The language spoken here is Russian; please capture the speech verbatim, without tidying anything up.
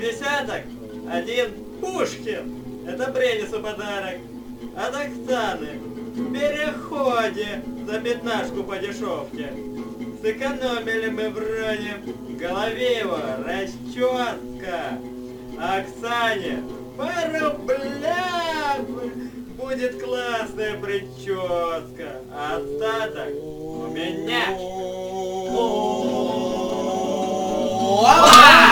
десяток, один Пушкин. Это Бренису подарок. От Оксаны в переходе за пятнашку по дешевке. Сэкономили мы вроде, в голове его расческа. А Оксане по рублям будет классная прическа. А остаток у меня.